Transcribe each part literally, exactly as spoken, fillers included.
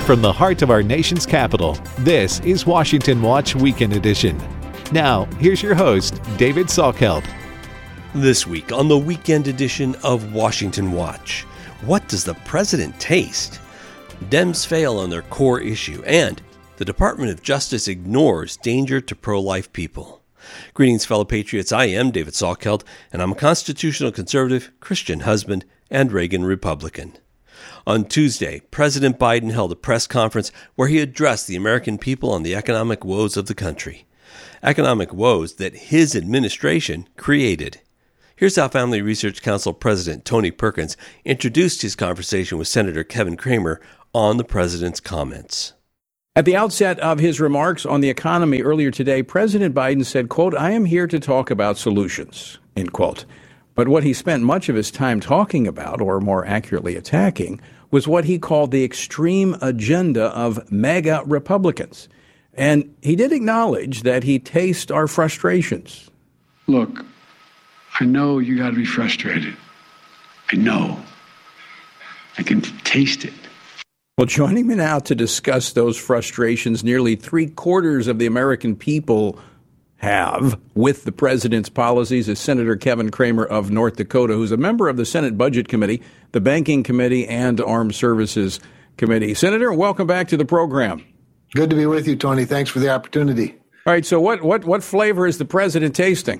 From the heart of our nation's capital, this is Washington Watch Weekend Edition. Now, here's your host, David Salkeld. This week on the Weekend Edition of Washington Watch, what does the president taste? Dems fail on their core issue, and the Department of Justice ignores danger to pro-life people. Greetings, fellow patriots. I am David Salkeld, and I'm a constitutional conservative, Christian husband, and Reagan Republican. On Tuesday, President Biden held a press conference where he addressed the American people on the economic woes of the country. Economic woes that his administration created. Here's how Family Research Council President Tony Perkins introduced his conversation with Senator Kevin Cramer on the president's comments. At the outset of his remarks on the economy earlier today, President Biden said, quote, "I am here to talk about solutions," end quote. But what he spent much of his time talking about, or more accurately attacking, was what he called the extreme agenda of MAGA Republicans. And he did acknowledge that he tastes our frustrations. Look, I know you got to be frustrated. I know. I can taste it. Well, joining me now to discuss those frustrations nearly three quarters of the American people have with the president's policies is Senator Kevin Cramer of North Dakota, who's a member of the Senate Budget Committee, the Banking Committee, and Armed Services Committee. Senator, welcome back to the program. Good to be with you, Tony. Thanks for the opportunity. All right, so what what what flavor is the president tasting?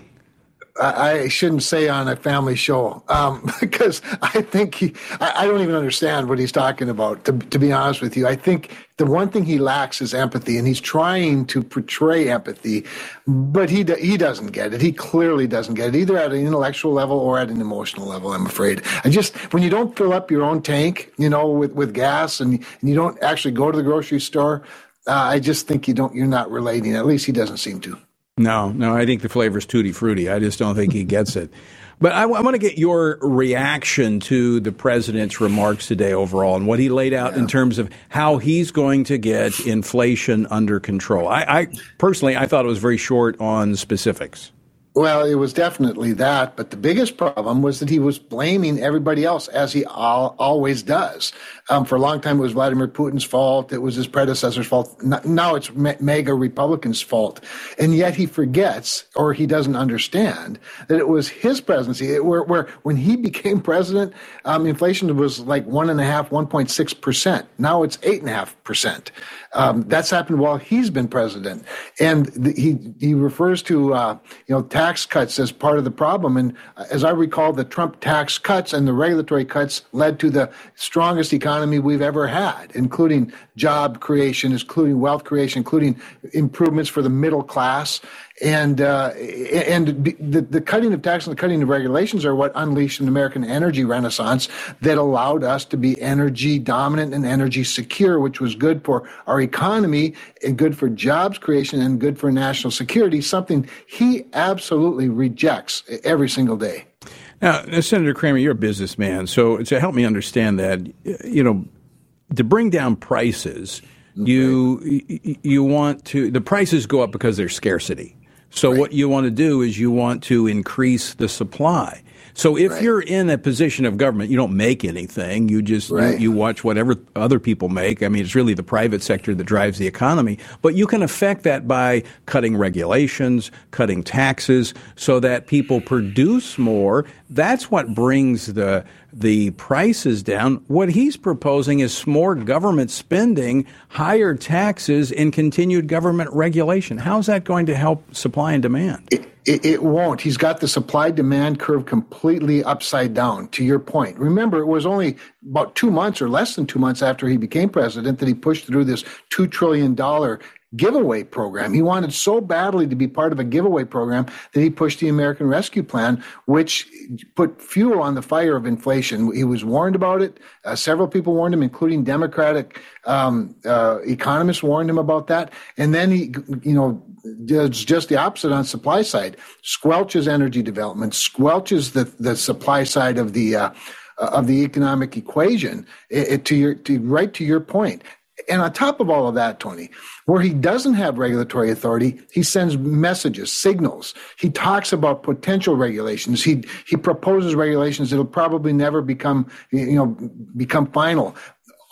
I shouldn't say on a family show um, because I think he, I, I don't even understand what he's talking about, to, to be honest with you. I think the one thing he lacks is empathy, and he's trying to portray empathy, but he he doesn't get it. He clearly doesn't get it, either at an intellectual level or at an emotional level, I'm afraid. I just, when you don't fill up your own tank, you know, with, with gas, and, and you don't actually go to the grocery store, uh, I just think you don't, you're not relating. At least he doesn't seem to. No, no, I think the flavor's tutti frutti. I just don't think he gets it. But I, w- I want to get your reaction to the president's remarks today overall and what he laid out yeah. in terms of how he's going to get inflation under control. I, I personally, I thought it was very short on specifics. Well, it was definitely that, but the biggest problem was that he was blaming everybody else, as he al- always does. Um, for a long time, it was Vladimir Putin's fault. It was his predecessor's fault. Now it's MAGA Republicans' fault. And yet he forgets, or he doesn't understand, that it was his presidency, where, where when he became president, um, inflation was like one and a half, one point six percent. Now it's eight and a half percent. Um, that's happened while he's been president. And the, he he refers to uh, you know tax cuts as part of the problem. And as I recall, the Trump tax cuts and the regulatory cuts led to the strongest economy we've ever had, including job creation, including wealth creation, including improvements for the middle class. And uh, and the, the cutting of taxes and the cutting of regulations are what unleashed an American energy renaissance that allowed us to be energy dominant and energy secure, which was good for our economy and good for jobs creation and good for national security, something he absolutely rejects every single day. Now, Senator Cramer, you're a businessman, so to help me understand that, you know, to bring down prices, okay. you you want to, the prices go up because there's scarcity. So right. what you want to do is you want to increase the supply. So if right. you're in a position of government, you don't make anything. You just right. you, you watch whatever other people make. I mean, it's really the private sector that drives the economy. But you can affect that by cutting regulations, cutting taxes, so that people produce more. That's what brings the the prices down. What he's proposing is more government spending, higher taxes, and continued government regulation. How's that going to help supply and demand? It, it, it won't. He's got the supply-demand curve completely upside down, to your point. Remember, it was only about two months or less than two months after he became president that he pushed through this two trillion dollars giveaway program. He wanted so badly to be part of a giveaway program that he pushed the American Rescue Plan, which put fuel on the fire of inflation. He was warned about it. Uh, several people warned him, including Democratic um, uh, economists warned him about that. And then he, you know, does just the opposite on supply side, squelches energy development, squelches the, the supply side of the uh, of the economic equation. It, it, to your to right to your point. And on top of all of that, Tony, where he doesn't have regulatory authority, he sends messages, signals. He talks about potential regulations. He he proposes regulations that'll probably never become, you know, become final.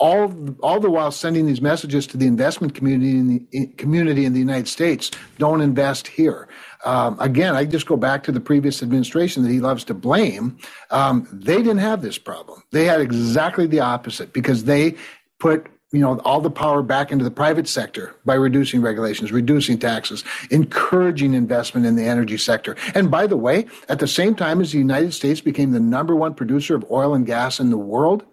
all all the while sending these messages to the investment community in the in, community in the United States. Don't invest here. Um, again, I just go back to the previous administration that he loves to blame. Um, they didn't have this problem. They had exactly the opposite because they put you know, all the power back into the private sector by reducing regulations, reducing taxes, encouraging investment in the energy sector. And by the way, at the same time as the United States became the number one producer of oil and gas in the world,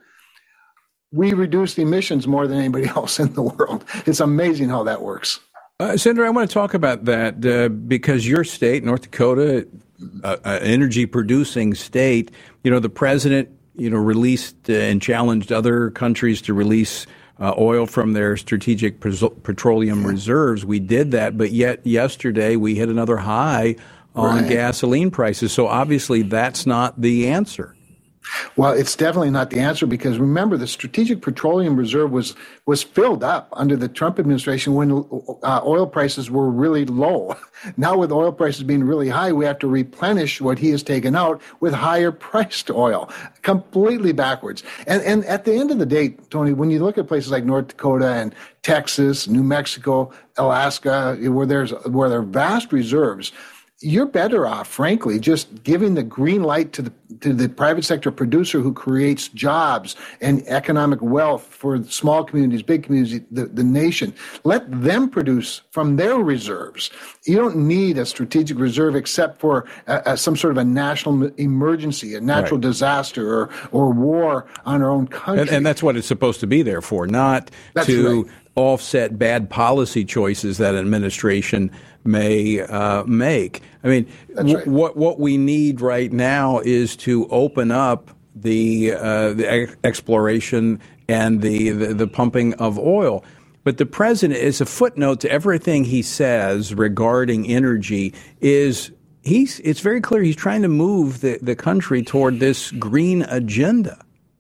we reduced emissions more than anybody else in the world. It's amazing how that works. Uh, Senator, I want to talk about that uh, because your state, North Dakota, uh, an energy-producing state, you know, the president, you know, released uh, and challenged other countries to release Uh, oil from their strategic petroleum reserves. We did that, but yet yesterday we hit another high on right. gasoline prices. So obviously that's not the answer. Well, it's definitely not the answer because remember, the Strategic Petroleum Reserve was was filled up under the Trump administration when uh, oil prices were really low. Now with oil prices being really high, we have to replenish what he has taken out with higher priced oil. Completely backwards. And and at the end of the day, Tony, when you look at places like North Dakota and Texas, New Mexico, Alaska, where there's where there are vast reserves, you're better off, frankly, just giving the green light to the to the private sector producer who creates jobs and economic wealth for small communities, big communities, the, the nation. Let them produce from their reserves. You don't need a strategic reserve except for a, a, some sort of a national emergency, a natural right. disaster, or or war on our own country. And, and that's what it's supposed to be there for, not that's to right. offset bad policy choices that an administration may uh, make. I mean, w- right. what what we need right now is to open up the uh, the ex- exploration and the, the the pumping of oil. But the president, as a footnote to everything he says regarding energy, is he's it's very clear he's trying to move the, the country toward this green agenda.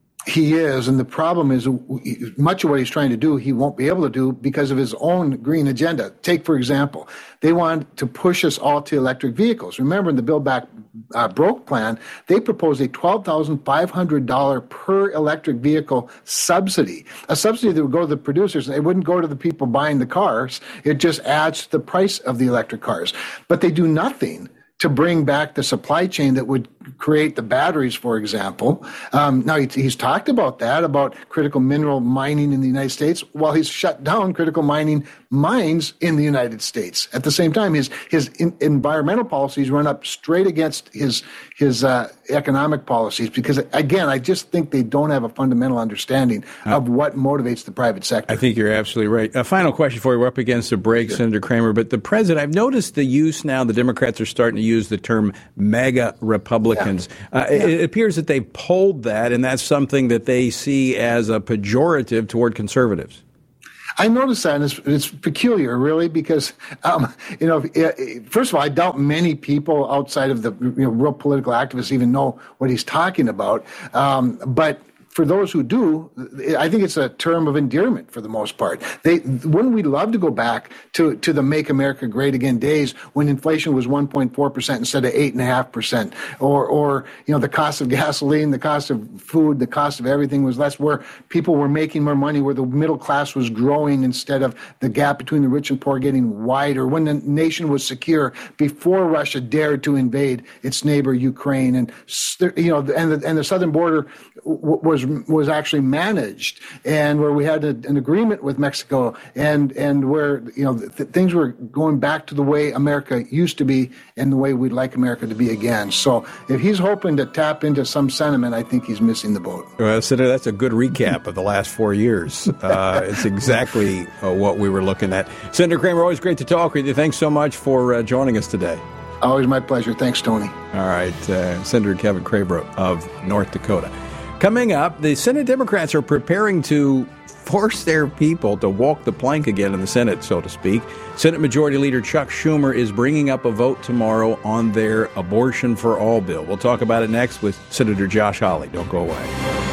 He is, and the problem is much of what he's trying to do, he won't be able to do because of his own green agenda. Take, for example, they want to push us all to electric vehicles. Remember, in the Build Back uh, Broke plan, they proposed a twelve thousand five hundred dollars per electric vehicle subsidy, a subsidy that would go to the producers. It wouldn't go to the people buying the cars. It just adds to the price of the electric cars. But they do nothing to bring back the supply chain that would create the batteries, for example. Um, now, he, he's talked about that, about critical mineral mining in the United States, while he's shut down critical mining mines in the United States. At the same time, his his in, environmental policies run up straight against his his uh, economic policies because, again, I just think they don't have a fundamental understanding uh, of what motivates the private sector. I think you're absolutely right. A final question for you. We're up against a break, sure. Senator Cramer, but the president, I've noticed the use now, the Democrats are starting to use the term MAGA Republicans. Yeah. Uh, yeah. It, it appears that they've pulled that, and that's something that they see as a pejorative toward conservatives. I noticed that, and it's, it's peculiar, really, because, um, you know, first of all, I doubt many people outside of the you know, real political activists even know what he's talking about. Um, but for those who do, I think it's a term of endearment for the most part. They wouldn't we love to go back to, to the Make America Great Again days when inflation was one point four percent instead of eight point five percent, or or you know the cost of gasoline, the cost of food, the cost of everything was less, where people were making more money, where the middle class was growing instead of the gap between the rich and poor getting wider, when the nation was secure before Russia dared to invade its neighbor Ukraine, and you know and the, and the southern border was was actually managed, and where we had a, an agreement with Mexico, and and where you know th- things were going back to the way America used to be and the way we'd like America to be again. So if he's hoping to tap into some sentiment, I think he's missing the boat. Well, Senator, that's a good recap of the last four years. Uh, it's exactly uh, what we were looking at. Senator Cramer, always great to talk with you. Thanks so much for uh, joining us today. Always my pleasure. Thanks, Tony. All right, uh, Senator Kevin Cramer of North Dakota. Coming up, the Senate Democrats are preparing to force their people to walk the plank again in the Senate, so to speak. Senate Majority Leader Chuck Schumer is bringing up a vote tomorrow on their Abortion for All bill. We'll talk about it next with Senator Josh Hawley. Don't go away.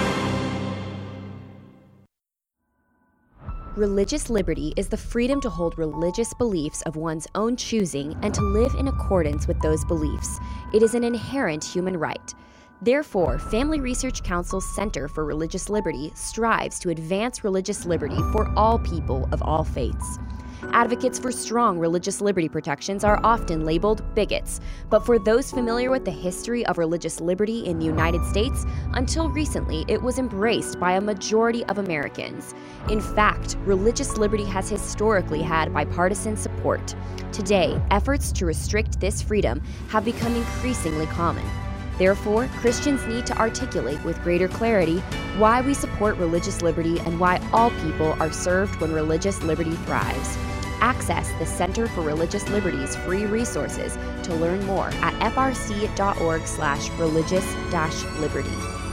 Religious liberty is the freedom to hold religious beliefs of one's own choosing and to live in accordance with those beliefs. It is an inherent human right. Therefore, Family Research Council's Center for Religious Liberty strives to advance religious liberty for all people of all faiths. Advocates for strong religious liberty protections are often labeled bigots, but for those familiar with the history of religious liberty in the United States, until recently it was embraced by a majority of Americans. In fact, religious liberty has historically had bipartisan support. Today, efforts to restrict this freedom have become increasingly common. Therefore, Christians need to articulate with greater clarity why we support religious liberty and why all people are served when religious liberty thrives. Access the Center for Religious Liberty's free resources to learn more at frc.org slash religious dash liberty.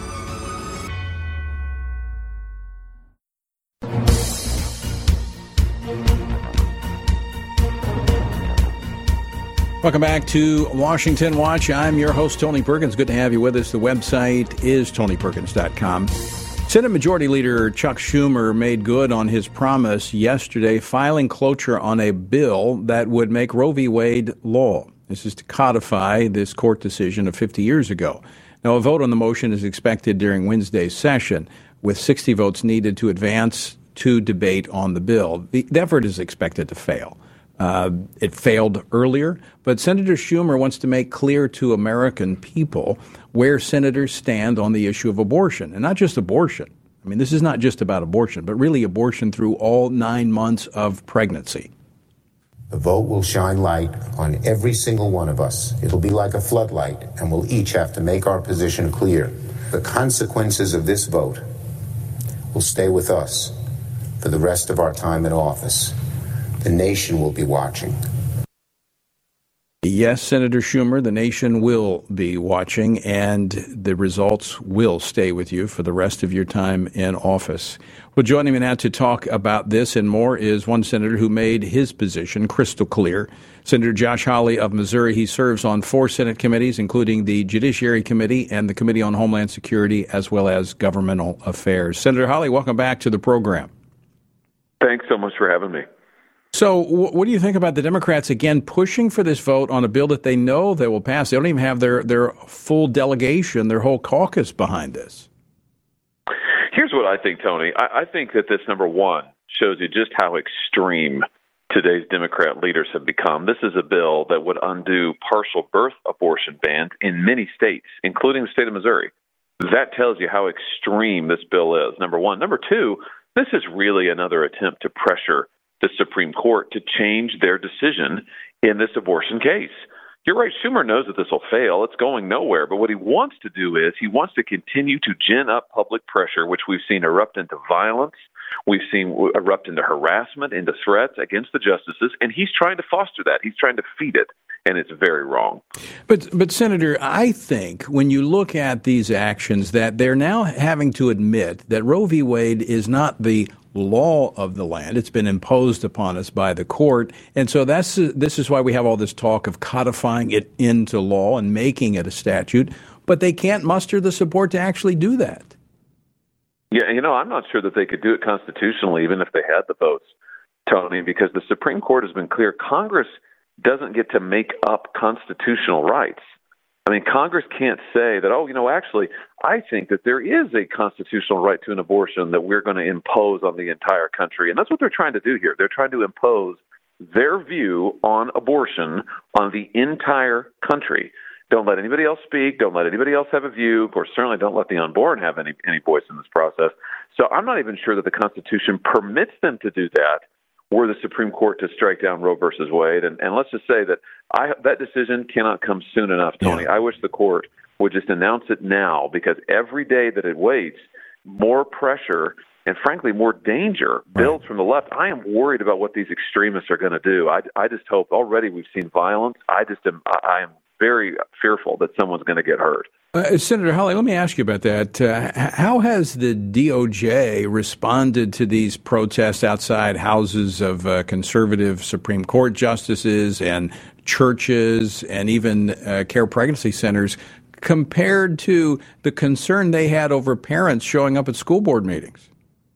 Welcome back to Washington Watch. I'm your host, Tony Perkins. Good to have you with us. The website is tony perkins dot com. Senate Majority Leader Chuck Schumer made good on his promise yesterday, filing cloture on a bill that would make Roe v. Wade law. This is to codify this court decision of fifty years ago. Now, a vote on the motion is expected during Wednesday's session, with sixty votes needed to advance to debate on the bill. The, the effort is expected to fail. Uh, it failed earlier, but Senator Schumer wants to make clear to American people where senators stand on the issue of abortion, and not just abortion. I mean, this is not just about abortion, but really abortion through all nine months of pregnancy. The vote will shine light on every single one of us. It'll be like a floodlight, and we'll each have to make our position clear. The consequences of this vote will stay with us for the rest of our time in office. The nation will be watching. Yes, Senator Schumer, the nation will be watching, and the results will stay with you for the rest of your time in office. Well, joining me now to talk about this and more is one senator who made his position crystal clear, Senator Josh Hawley of Missouri. He serves on four Senate committees, including the Judiciary Committee and the Committee on Homeland Security, as well as Governmental Affairs. Senator Hawley, welcome back to the program. Thanks so much for having me. So what do you think about the Democrats, again, pushing for this vote on a bill that they know they will pass? They don't even have their, their full delegation, their whole caucus behind this. Here's what I think, Tony. I, I think that this, number one, shows you just how extreme today's Democrat leaders have become. This is a bill that would undo partial birth abortion bans in many states, including the state of Missouri. That tells you how extreme this bill is, number one. Number two, this is really another attempt to pressure the Supreme Court to change their decision in this abortion case. You're right, Schumer knows that this will fail. It's going nowhere. But what he wants to do is he wants to continue to gin up public pressure, which we've seen erupt into violence. We've seen erupt into harassment, into threats against the justices, and he's trying to foster that. He's trying to feed it, and it's very wrong. But, but Senator, I think when you look at these actions that they're now having to admit that Roe v. Wade is not the law of the land. It's been imposed upon us by the court. And so that's this is why we have all this talk of codifying it into law and making it a statute. But they can't muster the support to actually do that. Yeah, you know, I'm not sure that they could do it constitutionally, even if they had the votes, Tony, because the Supreme Court has been clear. Congress doesn't get to make up constitutional rights. I mean, Congress can't say that, oh, you know, actually, I think that there is a constitutional right to an abortion that we're going to impose on the entire country. And that's what they're trying to do here. They're trying to impose their view on abortion on the entire country. Don't let anybody else speak. Don't let anybody else have a view. Of course, certainly don't let the unborn have any, any voice in this process. So I'm not even sure that the Constitution permits them to do that were the Supreme Court to strike down Roe versus Wade. And, and let's just say that I, that decision cannot come soon enough, Tony. Yeah. I wish the court would just announce it now, because every day that it waits, more pressure and, frankly, more danger builds right from the left. I am worried about what these extremists are going to do. I, I just hope already we've seen violence. I just am, I am very fearful that someone's going to get hurt. Uh, Senator Hawley, let me ask you about that. Uh, how has the D O J responded to these protests outside houses of uh, conservative Supreme Court justices and churches and even uh, care pregnancy centers compared to the concern they had over parents showing up at school board meetings?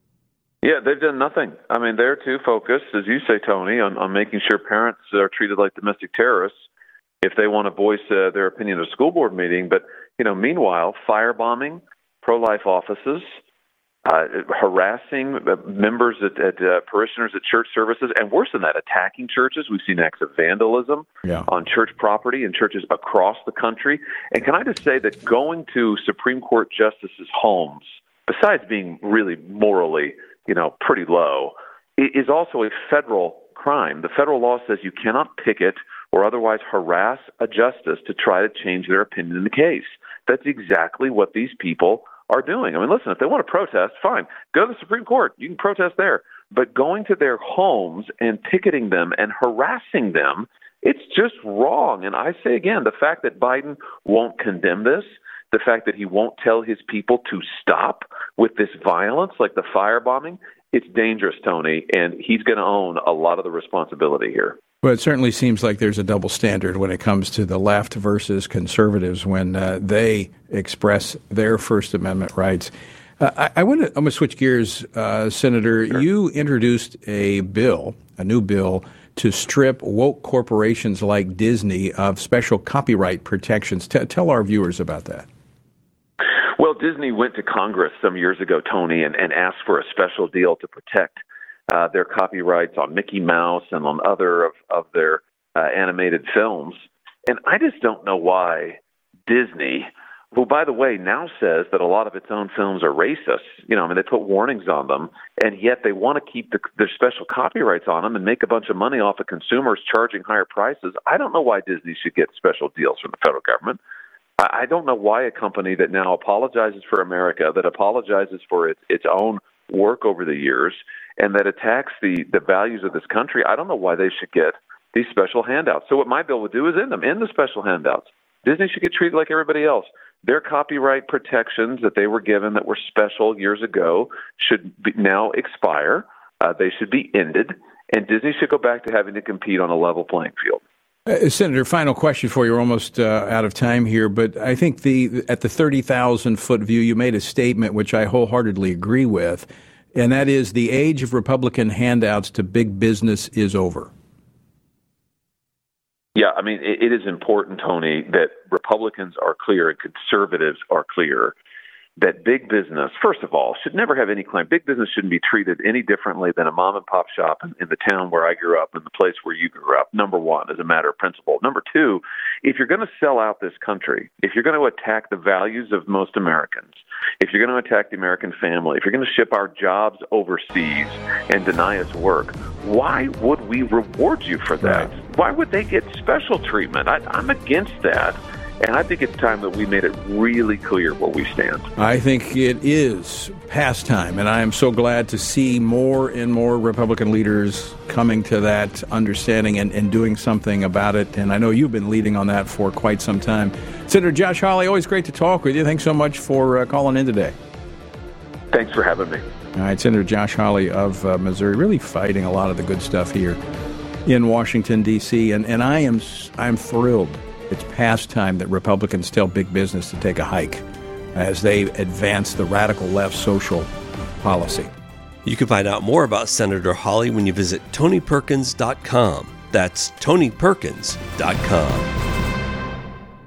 Yeah, they've done nothing. I mean, they're too focused, as you say, Tony, on, on making sure parents are treated like domestic terrorists if they want to voice uh, their opinion at a school board meeting. But You know, meanwhile, firebombing pro-life offices, uh, harassing members at, at uh, parishioners at church services, and worse than that, attacking churches. We've seen acts of vandalism yeah. on church property in churches across the country. And can I just say that going to Supreme Court justices' homes, besides being really morally, you know, pretty low, is also a federal crime. The federal law says you cannot picket or otherwise harass a justice to try to change their opinion in the case. That's exactly what these people are doing. I mean, listen, if they want to protest, fine. Go to the Supreme Court. You can protest there. But going to their homes and picketing them and harassing them, it's just wrong. And I say again, the fact that Biden won't condemn this, the fact that he won't tell his people to stop with this violence, like the firebombing, it's dangerous, Tony, and he's going to own a lot of the responsibility here. Well, it certainly seems like there's a double standard when it comes to the left versus conservatives when uh, they express their First Amendment rights. Uh, I, I want to. I'm going to switch gears, uh, Senator. Sure. You introduced a bill, a new bill, to strip woke corporations like Disney of special copyright protections. T- tell our viewers about that. Well, Disney went to Congress some years ago, Tony, and, and asked for a special deal to protect Uh, their copyrights on Mickey Mouse and on other of, of their uh, animated films. And I just don't know why Disney, who, by the way, now says that a lot of its own films are racist, you know, I mean, they put warnings on them, and yet they want to keep the, their special copyrights on them and make a bunch of money off of consumers charging higher prices. I don't know why Disney should get special deals from the federal government. I, I don't know why a company that now apologizes for America, that apologizes for its, its own work over the years, and that attacks the, the values of this country, I don't know why they should get these special handouts. So what my bill would do is end them, end the special handouts. Disney should get treated like everybody else. Their copyright protections that they were given that were special years ago should be, now expire. Uh, they should be ended, and Disney should go back to having to compete on a level playing field. Uh, Senator, final question for you. We're almost uh, out of time here, but I think the at the thirty thousand foot view, you made a statement which I wholeheartedly agree with, and that is the age of Republican handouts to big business is over. Yeah, I mean, it, it is important, Tony, that Republicans are clear and conservatives are clear that big business, first of all, should never have any claim. Big business shouldn't be treated any differently than a mom and pop shop in, in the town where I grew up and the place where you grew up, number one, as a matter of principle. Number two, if you're going to sell out this country, if you're going to attack the values of most Americans, if you're going to attack the American family, if you're going to ship our jobs overseas and deny us work, why would we reward you for that? Right. Why would they get special treatment? I, I'm against that. And I think it's time that we made it really clear where we stand. I think it is past time, and I am so glad to see more and more Republican leaders coming to that understanding and, and doing something about it. And I know you've been leading on that for quite some time. Senator Josh Hawley, always great to talk with you. Thanks so much for uh, calling in today. Thanks for having me. All right, Senator Josh Hawley of uh, Missouri, really fighting a lot of the good stuff here in Washington, D C, and, and I am I'm thrilled. It's past time that Republicans tell big business to take a hike as they advance the radical left social policy. You can find out more about Senator Hawley when you visit Tony Perkins dot com. That's Tony Perkins dot com.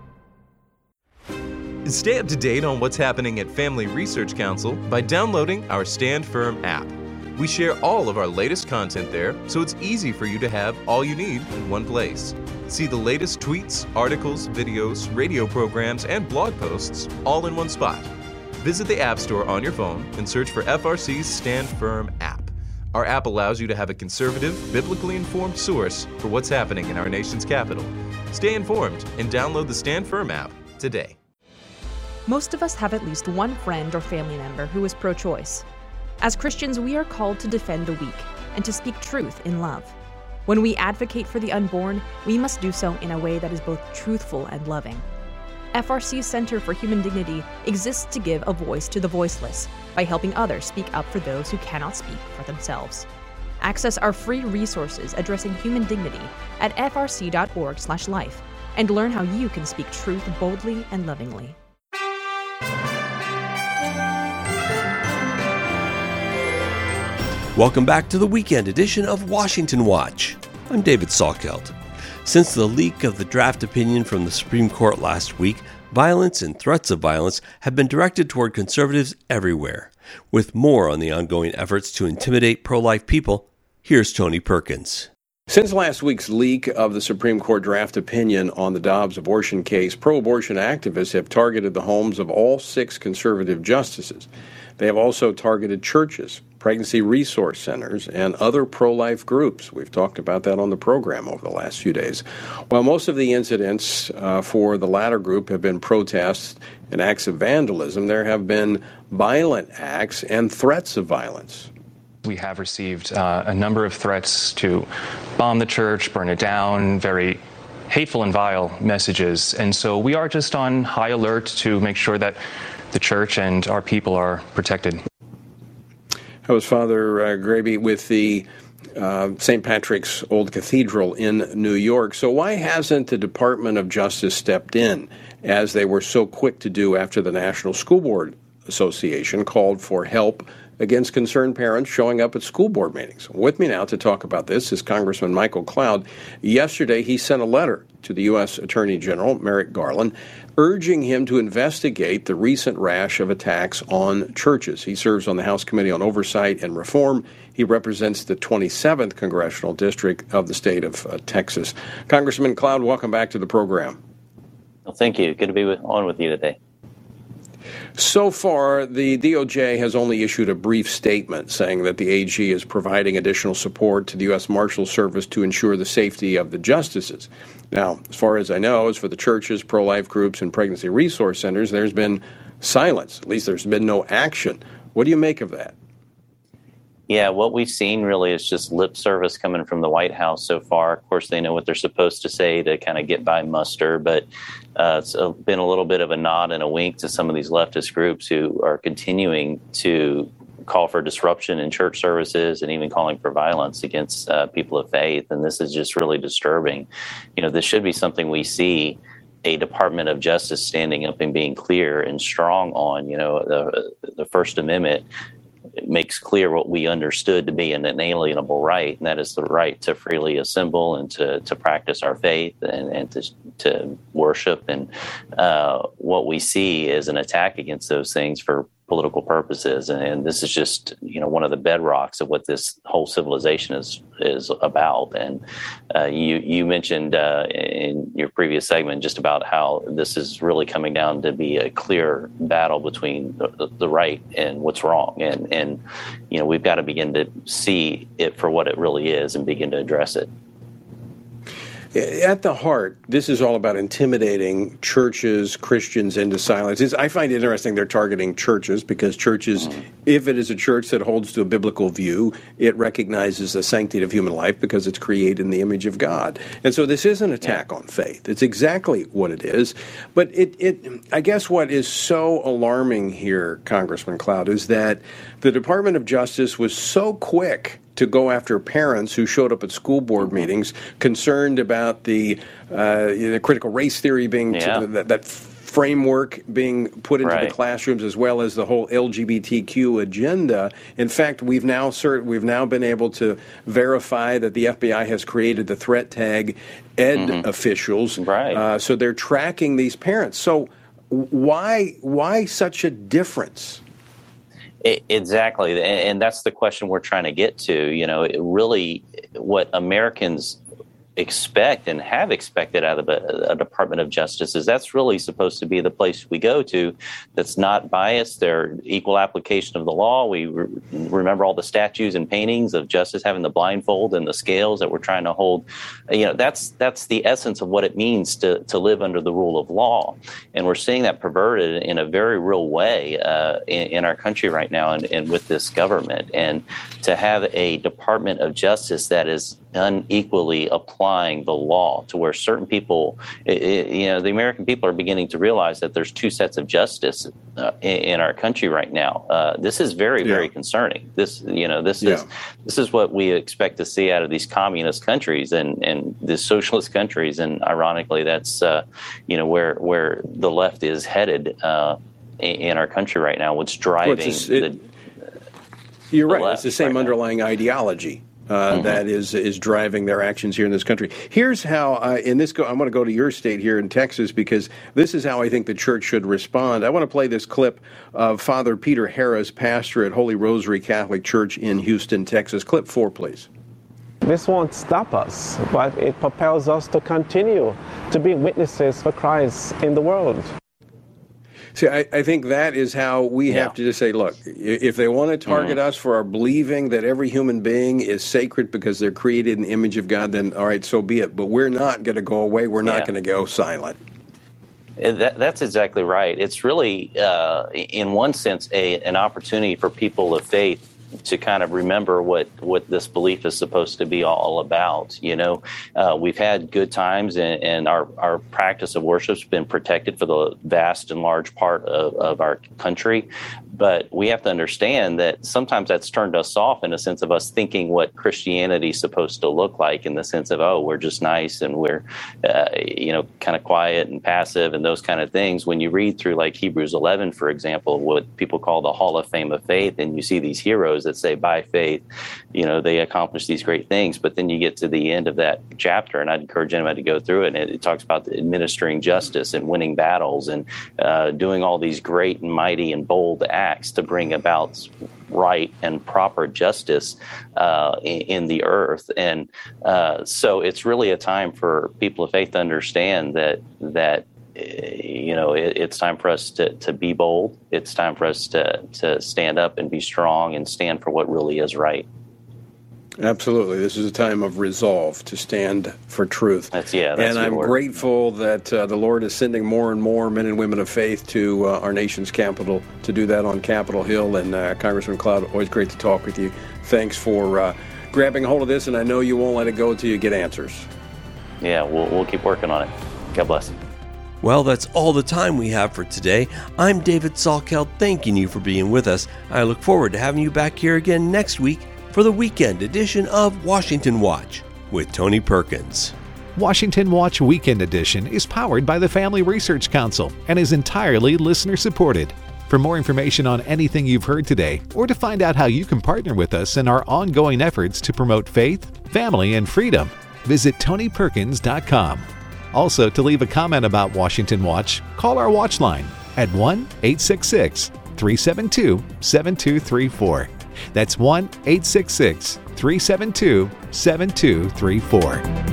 Stay up to date on what's happening at Family Research Council by downloading our Stand Firm app. We share all of our latest content there, so it's easy for you to have all you need in one place. See the latest tweets, articles, videos, radio programs, and blog posts all in one spot. Visit the App Store on your phone and search for F R C's Stand Firm app. Our app allows you to have a conservative, biblically informed source for what's happening in our nation's capital. Stay informed and download the Stand Firm app today. Most of us have at least one friend or family member who is pro-choice. As Christians, we are called to defend the weak and to speak truth in love. When we advocate for the unborn, we must do so in a way that is both truthful and loving. F R C's Center for Human Dignity exists to give a voice to the voiceless by helping others speak up for those who cannot speak for themselves. Access our free resources addressing human dignity at f r c dot org slash life and learn how you can speak truth boldly and lovingly. Welcome back to the weekend edition of Washington Watch. I'm David Salkeld. Since the leak of the draft opinion from the Supreme Court last week, violence and threats of violence have been directed toward conservatives everywhere. With more on the ongoing efforts to intimidate pro-life people, here's Tony Perkins. Since last week's leak of the Supreme Court draft opinion on the Dobbs abortion case, pro-abortion activists have targeted the homes of all six conservative justices. They have also targeted churches, pregnancy resource centers, and other pro-life groups. We've talked about that on the program over the last few days. While most of the incidents uh, for the latter group have been protests and acts of vandalism, there have been violent acts and threats of violence. We have received uh, a number of threats to bomb the church, burn it down, very hateful and vile messages. And so we are just on high alert to make sure that the church and our people are protected. That was Father uh, Graby with the uh, Saint Patrick's Old Cathedral in New York. So why hasn't the Department of Justice stepped in, as they were so quick to do after the National School Board Association called for help against concerned parents showing up at school board meetings? With me now to talk about this is Congressman Michael Cloud. Yesterday, he sent a letter to the U S Attorney General, Merrick Garland, urging him to investigate the recent rash of attacks on churches. He serves on the House Committee on Oversight and Reform. He represents the twenty-seventh Congressional District of the state of uh, Texas. Congressman Cloud, welcome back to the program. Well, thank you. Good to be with, on with you today. So far, the D O J has only issued a brief statement saying that the A G is providing additional support to the U S Marshal Service to ensure the safety of the justices. Now, as far as I know, as for the churches, pro-life groups, and pregnancy resource centers, there's been silence. At least there's been no action. What do you make of that? Yeah, what we've seen really is just lip service coming from the White House so far. Of course, they know what they're supposed to say to kind of get by muster, but uh, it's a, been a little bit of a nod and a wink to some of these leftist groups who are continuing to call for disruption in church services and even calling for violence against uh, people of faith. And this is just really disturbing. You know, this should be something we see a Department of Justice standing up and being clear and strong on. You know, the, the First Amendment it makes clear what we understood to be an inalienable right, and that is the right to freely assemble and to, to practice our faith and, and to, to worship. And uh, what we see is an attack against those things for political purposes. And, and this is just, you know, one of the bedrocks of what this whole civilization is is about. And uh, you you mentioned uh, in your previous segment just about how this is really coming down to be a clear battle between the, the right and what's wrong. And, and, you know, we've got to begin to see it for what it really is and begin to address it. At the heart, this is all about intimidating churches, Christians into silence. I find it interesting they're targeting churches because churches, mm-hmm. if it is a church that holds to a biblical view, it recognizes the sanctity of human life because it's created in the image of God. And so this is an attack yeah. on faith. It's exactly what it is. But it, it, I guess what is so alarming here, Congressman Cloud, is that the Department of Justice was so quick to go after parents who showed up at school board meetings concerned about the, uh, the critical race theory being yeah. t- that, that framework being put into right. the classrooms, as well as the whole L G B T Q agenda. In fact, we've now cert- we've now been able to verify that the F B I has created the threat tag ed mm-hmm. officials. Right. Uh, so they're tracking these parents. So why why such a difference? It, exactly. And, and that's the question we're trying to get to. You know, it really what Americans expect and have expected out of a, a Department of Justice is that's really supposed to be the place we go to that's not biased. They're equal application of the law. We re- remember all the statues and paintings of justice having the blindfold and the scales that we're trying to hold. You know, that's that's the essence of what it means to, to live under the rule of law. And we're seeing that perverted in a very real way uh, in, in our country right now and, and with this government. And to have a Department of Justice that is unequally applying the law to where certain people, it, it, you know, the American people are beginning to realize that there's two sets of justice uh, in, in our country right now. Uh, this is very, yeah. very concerning. This, you know, this yeah. is this is what we expect to see out of these communist countries and and the socialist countries. And ironically, that's uh, you know where where the left is headed uh, in, in our country right now. What's driving well, it's a, it, the you're the right. left It's the same right underlying now. ideology. Uh, Mm-hmm. that is is driving their actions here in this country. Here's how, I, in this, go, I want to go to your state here in Texas, because this is how I think the church should respond. I want to play this clip of Father Peter Harris, pastor at Holy Rosary Catholic Church in Houston, Texas. Clip four, please. This won't stop us, but it propels us to continue to be witnesses for Christ in the world. See, I, I think that is how we Yeah. have to just say, look, i- if they want to target Mm-hmm. us for our believing that every human being is sacred because they're created in the image of God, then all right, so be it. But we're not going to go away. We're not Yeah. going to go silent. Uh, That, that's exactly right. It's really, uh, in one sense, a, an opportunity for people of faith to kind of remember what, what this belief is supposed to be all about. You know, uh, we've had good times, and, and our, our practice of worship has been protected for the vast and large part of, of our country. But we have to understand that sometimes that's turned us off in a sense of us thinking what Christianity is supposed to look like, in the sense of, oh, we're just nice and we're, uh, you know, kind of quiet and passive and those kind of things. When you read through like Hebrews eleven, for example, what people call the Hall of Fame of Faith, and you see these heroes that say by faith, you know, they accomplish these great things. But then you get to the end of that chapter, and I'd encourage anybody to go through it, and it, it talks about administering justice and winning battles and uh, doing all these great and mighty and bold acts to bring about right and proper justice uh, in, in the earth. And uh, so it's really a time for people of faith to understand that that you know it, it's time for us to, to be bold. It's time for us to to stand up and be strong and stand for what really is right. Absolutely. This is a time of resolve to stand for truth. That's yeah. That's and your I'm word. grateful that uh, the Lord is sending more and more men and women of faith to uh, our nation's capital to do that on Capitol Hill. And uh, Congressman Cloud, always great to talk with you. Thanks for uh, grabbing a hold of this, and I know you won't let it go until you get answers. Yeah, we'll we'll keep working on it. God bless. Well, that's all the time we have for today. I'm David Salkeld, thanking you for being with us. I look forward to having you back here again next week for the weekend edition of Washington Watch with Tony Perkins. Washington Watch Weekend Edition is powered by the Family Research Council and is entirely listener-supported. For more information on anything you've heard today, or to find out how you can partner with us in our ongoing efforts to promote faith, family, and freedom, visit tony perkins dot com. Also, to leave a comment about Washington Watch, call our watch line at one eight six six, three seven two, seven two three four. That's one eight six six, three seven two, seven two three four.